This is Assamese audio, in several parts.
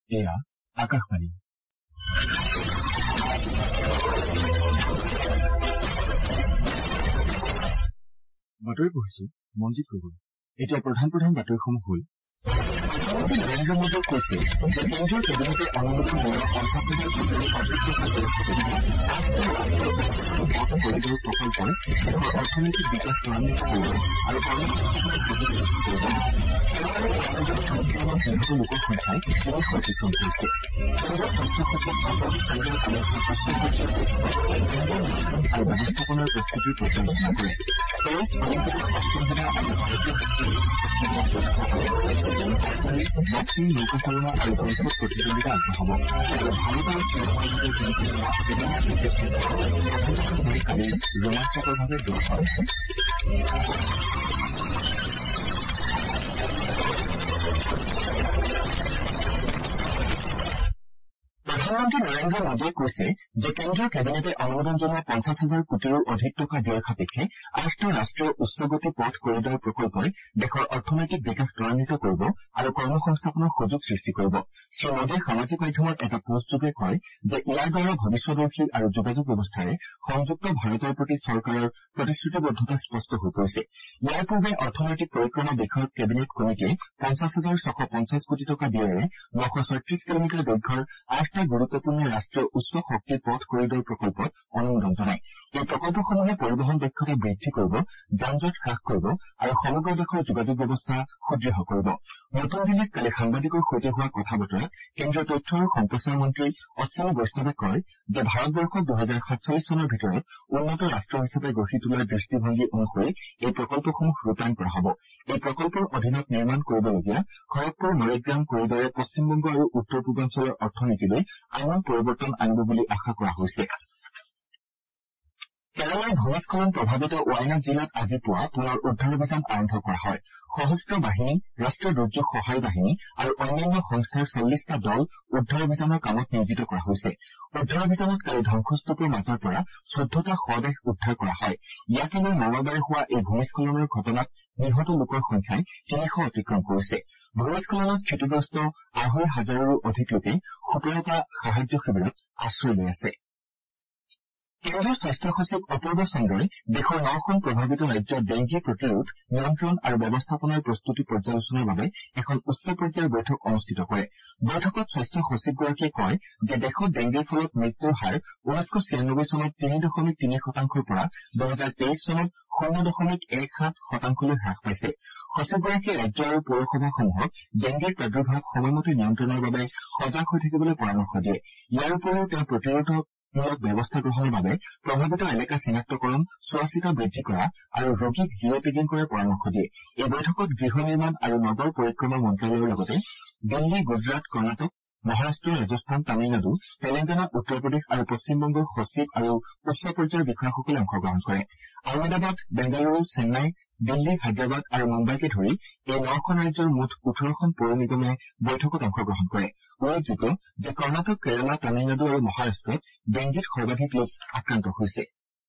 এয়া আকাশবাণী। বাতৰি পঢ়িছো মনজিত গগৈ। এতিয়া প্ৰধান বাতৰিসমূহ হ'ল প্ৰধানমন্ত্ৰী নৰেন্দ্ৰ মোদীয়ে কৈছে যে কেন্দ্ৰীয় কেবিনেটে অনুমোদন দিয়া ৫০,০০০ কোটি অধিক টকা কৰিডৰ প্ৰকল্পই দেশৰ অৰ্থনৈতিক বিকাশ ত্বৰান্বিত কৰিব আৰু কৰ্মসংস্থাপনৰ সুযোগ সৃষ্টি কৰিব। চৰকাৰে সংক্ৰমণ নিহত লোকৰ সংখ্যাই ৩০০ অতিক্ৰম কৰিছে। কেন্দ্ৰীয় স্বাস্থ্য সচিব অপৰাধ চন্দ্ৰ আলোচনা আৰু ব্যৱস্থাপনাৰ প্ৰস্তুতিৰ পৰ্যালোচনা কৰে। পেৰিছ অলিম্পিকত অষ্টম দিনা আজি ভাৰতীয় বক্সিং, নৌকাচালনা আৰু গল্ফত প্ৰতিযোগিতা আগবঢ়াব আৰু ভাৰত আৰু শ্ৰীলংকাৰ মাজত কালি ৰোমাঞ্চকৰভাৱে ড্ৰ হয়। প্ৰধানমন্ত্ৰী নৰেন্দ্ৰ মোদীয়ে কৈছে যে কেন্দ্ৰীয় কেবিনেটে অনুমোদন জনোৱা ৫০,০০০ কোটিৰো অধিক টকা ব্যয় সাপেক্ষে ৮টা ৰাষ্ট্ৰীয় উচ্চগতি পথ কৰিডৰ প্ৰকল্পই দেশৰ অৰ্থনৈতিক বিকাশ ত্বৰান্বিত কৰিব আৰু কৰ্মসংস্থাপনৰ সুযোগ সৃষ্টি কৰিব। শ্ৰীমোদীয়ে সামাজিক মাধ্যমত এটা পোষ্টযোগে কয় যে ইয়াৰ দ্বাৰা ভৱিষ্যদৰ্শী আৰু যোগাযোগ ব্যৱস্থাৰে সংযুক্ত ভাৰতৰ প্ৰতি চৰকাৰৰ প্ৰতিশ্ৰুতিবদ্ধতা স্পষ্ট হৈ পৰিছে। ইয়াৰ পূৰ্বে অৰ্থনৈতিক পৰিক্ৰমা বিষয়ক কেবিনেট কমিটিয়ে ৫০,৬৫০ কোটি টকা ব্যয়েৰে ৯৩৬ কিলোমিটাৰ দৈৰ্ঘ্যৰ ৮টা গুৰুত্বপূৰ্ণ ৰাষ্ট্ৰীয় উচ্চ শক্তি পথ কৰিডৰ প্ৰকল্পত অনুমোদন জনায়। এই প্ৰকল্পসমূহে পৰিবহন দক্ষতা বৃদ্ধি কৰিব, যান-জঁট হ্ৰাস কৰিব আৰু সমগ্ৰ দেশৰ যোগাযোগ ব্যৱস্থা সুদৃঢ় কৰিব। নতুন দিল্লীত কালি সাংবাদিকৰ সৈতে হোৱা কথা বতৰাত কেন্দ্ৰীয় তথ্য আৰু সম্প্ৰচাৰ মন্ত্ৰী অশ্বিনী বৈষ্ণৱে কয় যে ভাৰতবৰ্ষক ২০৪৭ চনৰ ভিতৰত উন্নত ৰাষ্ট্ৰ হিচাপে গঢ়ি তোলাৰ দৃষ্টিভংগী অনুসৰি এই প্ৰকল্পসমূহ ৰূপায়ণ কৰা হ'ব। এই প্ৰকল্পৰ অধীনত নিৰ্মাণ কৰিবলগীয়া খড়গপুৰ নৰেগ্ৰাম কৰিডৰে পশ্চিমবংগ আৰু উত্তৰ পূৰ্বাঞ্চলৰ অৰ্থনীতিলৈ আমূল পৰিৱৰ্তন আনিব বুলি আশা কৰা হৈছে। কেৰালাৰ ভূমিস্খলন প্ৰভাৱিত ৱায়নাড জিলাত আজি পুৱা পুনৰ উদ্ধাৰ অভিযান আৰম্ভ কৰা হয়। সশস্ত্ৰ বাহিনী, ৰাষ্ট্ৰীয় দুৰ্যোগ সহায় বাহিনী আৰু অন্যান্য সংস্থাৰ ৪০টা দল উদ্ধাৰ অভিযানৰ কামত নিয়োজিত কৰা হৈছে। উদ্ধাৰ অভিযানত কালি ধ্বংসস্তূপৰ মাজৰ পৰা ১৪টা শৱদেহ উদ্ধাৰ কৰা হয়। ইয়াকে লৈ মঙলবাৰে হোৱা এই ভূমিস্খলনৰ ঘটনাত নিহত লোকৰ সংখ্যাই ৩০০ অতিক্ৰম কৰিছে। ভূমিস্খলনত ক্ষতিগ্ৰস্ত ২৫০০ৰো অধিক লোকে ১৭টা সাহায্য শিবিৰত আশ্ৰয় লৈ আছে। কেন্দ্ৰীয় স্বাস্থ্য সচিব অপূৰ্ব চন্দ্ৰই দেশৰ ৯খন প্ৰভাৱিত ৰাজ্যত ডেংগী প্ৰতিৰোধ, নিয়ন্ত্ৰণ আৰু ব্যৱস্থাপনাৰ প্ৰস্তুতি পৰ্যালোচনাৰ বাবে এখন উচ্চ পৰ্যায়ৰ বৈঠক অনুষ্ঠিত কৰে। বৈঠকত স্বাস্থ্য সচিবগৰাকীয়ে কয় যে দেশত ডেংগীৰ ফলত মৃত্যুৰ হাৰ ১৯৯৬ চনত ৩.৩% পৰা ২০২৩ চনত ০.১৭% হ্ৰাস পাইছে। সচিবগৰাকীয়ে ৰাজ্য আৰু পৌৰসভাসমূহক ডেংগীৰ প্ৰাদুৰ্ভাৱ সময়মতে নিয়ন্ত্ৰণৰ বাবে সজাগ হৈ থাকিবলৈ পৰামৰ্শ দিয়ে। ইয়াৰ উপৰিও তেওঁ প্ৰতিৰোধমূলক ব্যৱস্থা গ্ৰহণৰ বাবে প্ৰভাৱিত এলেকা চিনাক্তকৰণ, চোৱাচিতা বৃদ্ধি কৰা আৰু ৰোগীক জিৰ' টেগিং কৰাৰ পৰামৰ্শ দিয়ে। এই বৈঠকত গৃহ নিৰ্মাণ আৰু নগৰ পৰিক্ৰমা মন্ত্ৰালয়ৰ লগতে দিল্লী, গুজৰাট, কৰ্ণাটক, মহাৰাষ্ট্ৰ, ৰাজস্থান, তামিলনাডু, তেলেংগানা, উত্তৰ প্ৰদেশ আৰু পশ্চিমবংগৰ সচিব আৰু উচ্চ পৰ্যায়ৰ বিষয়াসকলে অংশগ্ৰহণ কৰে। আহমেদাবাদ, বেংগালুৰু, চেন্নাই, দিল্লী, হায়দৰাবাদ আৰু মুম্বাইকে ধৰি এই ৯খন ৰাজ্যৰ মুঠ ১৮খন পৌৰ নিগমে বৈঠকত অংশগ্ৰহণ কৰে। উল্লেখযোগ্য যে কৰ্ণাটক, কেৰালা, তামিলনাডু আৰু মহাৰাষ্ট্ৰত ডেংগীত সৰ্বাধিক লোক আক্ৰান্ত হৈছে।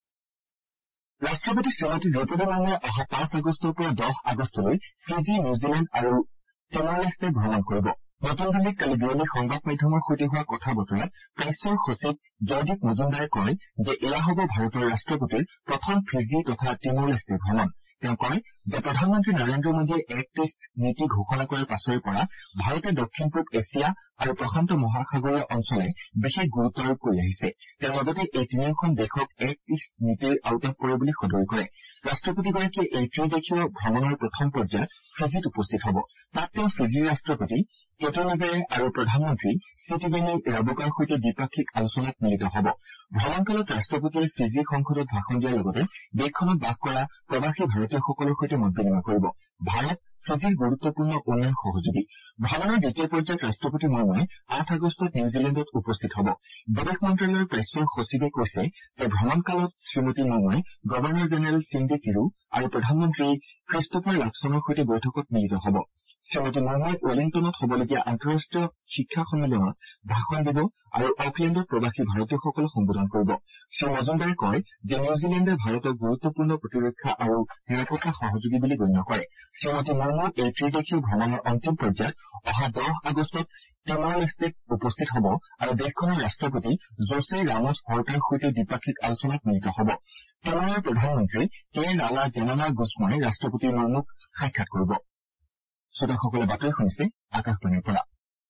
ৰাষ্ট্ৰপতি শ্ৰীমতী দ্ৰৌপদী মুৰ্মুৱে অহা ৫ আগষ্টৰ পৰা ১০ আগষ্টলৈ ফিজি, নিউজিলেণ্ড আৰু টিমৰ-লেষ্টে ভ্ৰমণ কৰিব। নতুন দিল্লীত কালি বিয়লি সংবাদ মাধ্যমৰ সৈতে হোৱা কথা বতৰাত প্ৰেছৰ সচিব জয়দীপ মজুমদাৰে কয় যে এয়া হ'ব ভাৰতৰ ৰাষ্ট্ৰপতিৰ প্ৰথম ফিজি তথা টিমৰ-লেষ্টে ভ্ৰমণ। তেওঁ কয় যে প্ৰধানমন্ত্ৰী নৰেন্দ্ৰ মোদীয়ে এক্ট ইষ্ট নীতি ঘোষণা কৰাৰ পাছৰে পৰা ভাৰতে দক্ষিণ পূব এছিয়া আৰু প্ৰশান্ত মহাসাগৰীয় অঞ্চলে বিশেষ গুৰুত্ব আৰোপ কৰি আহিছে। তেওঁ লগতে এই তিনিওখন দেশক এক্ট ইষ্ট নীতিৰ আওতাত পৰে বুলি সদৰি কৰে। ৰাষ্ট্ৰপতিগৰাকীয়ে এই ত্ৰিদেশীয় ভ্ৰমণৰ প্ৰথম পৰ্যায়ত ফিজিত উপস্থিত হ'ব। তাত তেওঁ ফিজিৰ ৰাষ্ট্ৰপতি কেটনেবেৰে আৰু প্ৰধানমন্ত্ৰী চিটিবেনি ৰাবুকাৰ সৈতে দ্বিপাক্ষিক আলোচনাত মিলিত হ'ব। ভ্ৰমণকালত ৰাষ্ট্ৰপতিয়ে ফিজি সংসদত ভাষণ দিয়াৰ লগতে দেশখনত বাস কৰা প্ৰৱাসী ভাৰতীয়সকলৰ সৈতে মত বিনিময় কৰিব। ভাৰত ফিজিৰ গুৰুত্বপূৰ্ণ উন্নয়ন সহযোগী। ভ্ৰমণৰ দ্বিতীয় পৰ্যায়ত ৰাষ্ট্ৰপতি মুৰ্মুৱে ৮ আগষ্টত নিউজিলেণ্ডত উপস্থিত হ'ব। বিদেশ মন্ত্ৰালয়ৰ প্ৰেছৰ সচিবে কৈছে যে ভ্ৰমণকালত শ্ৰীমতী মুৰ্মুৱে গভৰ্ণৰ জেনেৰেল চিণ্ডি কিৰু আৰু প্ৰধানমন্ত্ৰী ক্ৰিষ্টফাৰ লাক্সনৰ সৈতে বৈঠকত মিলিত হ'ব। শ্ৰীমতী মুৰ্মুৱে ৱেলিংটনত হ'বলগীয়া আন্তঃৰাষ্ট্ৰীয় শিক্ষা সন্মিলনত ভাষণ দিব আৰু অকলেণ্ডত প্ৰৱাসী ভাৰতীয়সকলক সম্বোধন কৰিব। শ্ৰীমজুমদাৰে কয় যে নিউজিলেণ্ডে ভাৰতক গুৰুত্বপূৰ্ণ প্ৰতিৰক্ষা আৰু নিৰাপত্তা সহযোগী বুলি গণ্য কৰে। শ্ৰীমতী মুৰ্মু এই ত্ৰিদেশীয় ভ্ৰমণৰ অন্তিম পৰ্যায়ত অহা 10 আগষ্টত টিমৰ লেষ্টেত উপস্থিত হ'ব আৰু দেশখনৰ ৰাষ্ট্ৰপতি জোছে ৰামছ হৰ্টাৰ সৈতে দ্বিপাক্ষিক আলোচনাত মিলিত হ'ব। টিমৰৰ প্ৰধানমন্ত্ৰী কে ৰালা জেনানা গুছমাই ৰাষ্ট্ৰপতি মুৰ্মুক সাক্ষাৎ কৰিব। শ্ৰোতাসকলে বাতৰি শুনিছে আকাশবাণীৰ পৰা।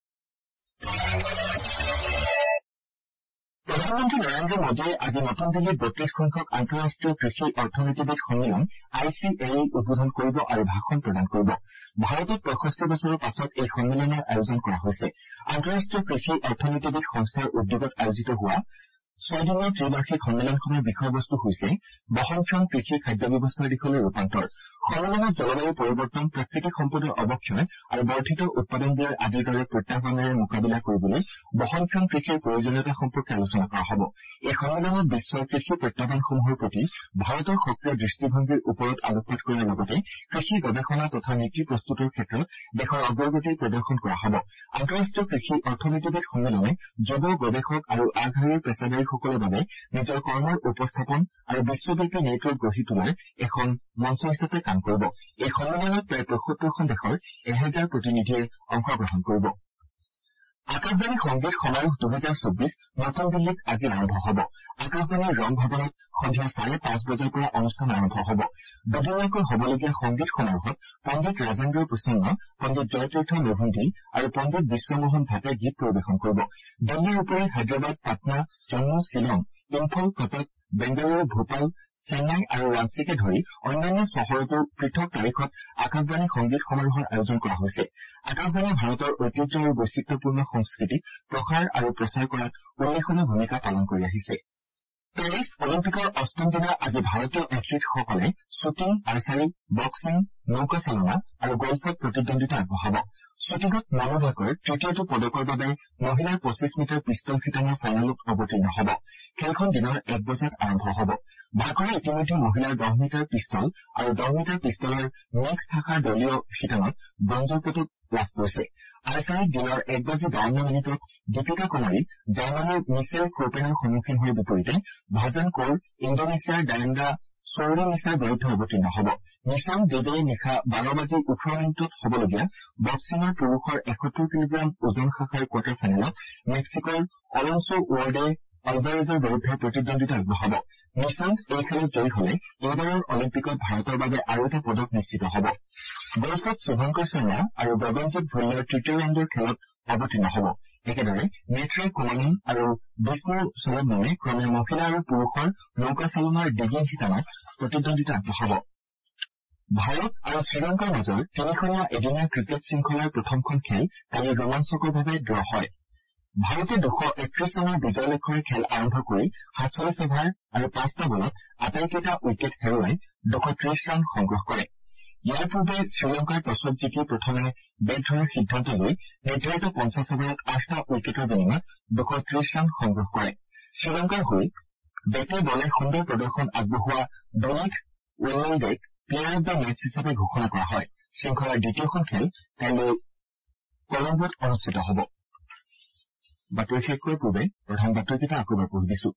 প্ৰধানমন্ত্ৰী নৰেন্দ্ৰ মোদীয়ে আজি নতুন দিল্লীত 32 সংখ্যক আন্তঃৰাষ্ট্ৰীয় কৃষি অৰ্থনীতিবিদ সন্মিলন ICAE উদ্বোধন কৰিব আৰু ভাষণ প্ৰদান কৰিব। ভাৰতত 65 বছৰৰ পাছত এই সন্মিলনৰ আয়োজন কৰা হৈছে। আন্তঃৰাষ্ট্ৰীয় কৃষি অৰ্থনীতিবিদ সংস্থাৰ উদ্যোগত আয়োজিত হোৱা 6 দিনীয়া ত্ৰিবাৰ্ষিক সন্মিলনখনৰ বিষয়বস্তু হৈছে বহনক্ষম কৃষি খাদ্য ব্যৱস্থাৰ দিশলৈ ৰূপান্তৰ। সন্মিলনত জলবায়ু পৰিৱৰ্তন, প্ৰাকৃতিক সম্পদৰ অৱক্ষয় আৰু বৰ্ধিত উৎপাদন ব্যয় আদিৰ দৰে প্ৰত্যাহ্বানেৰে মোকাবিলা কৰিবলৈ বহনক্ষম কৃষিৰ প্ৰয়োজনীয়তা সম্পৰ্কে আলোচনা কৰা হ'ব। এই সন্মিলনত বিশ্বৰ কৃষি প্ৰত্যাহ্বানসমূহৰ প্ৰতি ভাৰতৰ সক্ৰিয় দৃষ্টিভংগীৰ ওপৰত আলোকপাত কৰাৰ লগতে কৃষি গৱেষণা তথা নীতি প্ৰস্তুতৰ ক্ষেত্ৰত দেশৰ অগ্ৰগতি প্ৰদৰ্শন কৰা হ'ব। আন্তঃৰাষ্ট্ৰীয় কৃষি অৰ্থনীতিবিদ সন্মিলনে যুৱ গৱেষক আৰু আগশাৰীৰ পেছাদাৰীসকলৰ বাবে নিজৰ কৰ্মৰ উপস্থাপন আৰু বিশ্বব্যাপী নেটৱৰ্ক গঢ়ি তোলাৰ এখন মঞ্চ হিচাপে কাম কৰিব। এই সন্মিলনত প্ৰায় ৭৫খন দেশৰ 1000 প্ৰতিনিধিয়ে অংশগ্ৰহণ কৰিব। আকাশবাণী সংগীত সমাৰোহ 2024 নতুন দিল্লীত আজি আৰম্ভ হ'ব। আকাশবাণীৰ ৰং ভৱনত সন্ধিয়া 5:30 বজাৰ পৰা অনুষ্ঠান আৰম্ভ হ'ব। দুদিনীয়াকৈ হ'বলগীয়া সংগীত সমাৰোহত পণ্ডিত ৰাজেন্দ্ৰ প্ৰসন্ন, পণ্ডিত জয়তীৰ্থ মেভুন্দি আৰু পণ্ডিত বিশ্বমোহন ভাটে গীত পৰিৱেশন কৰিব। দিল্লীৰ উপৰি হায়দৰাবাদ, পাটনা, জম্মু, শ্বিলং, ইম্ফল, কটক, বেংগালুৰু, ভূপাল, চেন্নাই আৰু ৰাঞ্চীকে ধৰি অন্যান্য চহৰতো পৃথক তাৰিখত আকাশবাণী সংগীত সমাৰোহৰ আয়োজন কৰা হৈছে। আকাশবাণীয়ে ভাৰতৰ ঐতিহ্য আৰু বৈচিত্ৰ্যপূৰ্ণ সংস্কৃতিক প্ৰসাৰ আৰু প্ৰচাৰ কৰাত উল্লেখনীয় ভূমিকা পালন কৰি আহিছে। পেৰিছ অলিম্পিকৰ 8ম দিনা আজি ভাৰতীয় এথলীটসকলে শ্বুটিং, আৰ্চাৰী, বক্সিং, নৌকা চালনা আৰু গল্ফত প্ৰতিদ্বন্দ্বিতা আগবঢ়াব। শ্বুটিঙত মনু ভাকৰ তৃতীয়টো পদকৰ বাবে মহিলাৰ 25 মিটাৰ পিষ্টল শিতানৰ ফাইনেলত অৱতীৰ্ণ হ'ব। খেলখন দিনৰ 1 বজাত আৰম্ভ হ'ব। ভাকৰে ইতিমধ্যে মহিলাৰ 10 মিটাৰ পিষ্টল আৰু 10 মিটাৰ পিষ্টলৰ মিক্স শাখাৰ দলীয় শিতানত ব্ৰঞ্জৰ পদক লাভ কৰিছে। আৰ্চাৰীত দিনৰ 1:52 দীপিকা কুমাৰী জাৰ্মানীৰ মিছেল ক্ৰোপেনৰ সন্মুখীন হোৱাৰ বিপৰীতে ভাজন কৌৰ ইণ্ডোনেছিয়াৰ ডায়েণ্ডা চৌৰিনিছাৰ বিৰুদ্ধে অৱতীৰ্ণ হ'ব। নিচান দেৱে নিশা 12:18 হ'বলগীয়া বক্সিঙৰ পুৰুষৰ 71 কিলোগ্ৰাম ওজন শাখাৰ কোৱাৰ্টাৰ ফাইনেলত মেক্সিকোৰ অলনছো ৱাৰ্ডে আলভাৰেজৰ বিৰুদ্ধে প্ৰতিদ্বন্দ্বিতা আগবঢ়াব। নিচান্ত এই খেলত জয়ী হলে এইবাৰৰ অলিম্পিকত ভাৰতৰ বাবে আৰু এটা পদক নিশ্চিত হ'ব। গল্ফত শুভঙ্কৰ শৰ্মা আৰু গগনজিৎ ভুল্লাৰ তৃতীয় ৰাউণ্ডৰ খেলত অৱতীৰ্ণ হ'ব। একেদৰে নেটৰাই কুমানন আৰু বিষ্ণু চলমনে ক্ৰমে মহিলা আৰু পুৰুষৰ নৌকা চালনাৰ ডিগিং শিতানত প্ৰতিদ্বন্দ্বিতা আগবঢ়াব। ভাৰত আৰু শ্ৰীলংকাৰ মাজৰ 3খনীয়া এদিনীয়া ক্ৰিকেট শৃংখলাৰ প্ৰথমখন খেল কালি ৰোমাঞ্চকৰভাৱে ড্ৰ হয়। ভাৰতে 231 ৰানৰ বিজয় লক্ষ্যৰে খেল আৰম্ভ কৰি 47 অভাৰ আৰু 5টা বলত আটাইকেইটা উইকেট হেৰুৱাই 230 ৰান সংগ্ৰহ কৰে। ইয়াৰ পূৰ্বে শ্ৰীলংকাৰ টছত জিকি প্ৰথমে বেট ধৰাৰ সিদ্ধান্ত লৈ নিৰ্ধাৰিত 50 অভাৰত 8টা উইকেটৰ বিনিময়ত 230 ৰান সংগ্ৰহ কৰে। শ্ৰীলংকাৰ হৈ বেটে বলে সুন্দৰ প্ৰদৰ্শন আগবঢ়োৱা ডনিথ ৱেলনেল্ডেক প্লেয়াৰ অব দ্য মেচ হিচাপে ঘোষণা কৰা হয়। শৃংখলাৰ দ্বিতীয়খন খেল কাইলৈ কলম্বোত অনুষ্ঠিত হ'ব। বাতৰি শেষ কৰাৰ পূৰ্বে প্ৰধান বাতৰিকেইটা আকৌ এবাৰ পঢ়ি দিছো।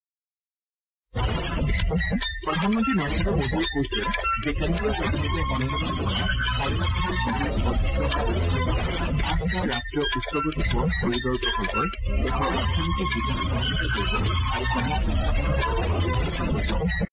প্ৰধানমন্ত্ৰী নৰেন্দ্ৰ মোদীয়ে কৈছে যে কেন্দ্ৰীয় চৰকাৰে অনুমোদন কৰা ৰাষ্ট্ৰীয় উচ্চগতি পথ কৰিডৰ প্ৰকল্পই দেশৰ অৰ্থনৈতিক বিকাশ সহযোগিতা কৰিব আৰু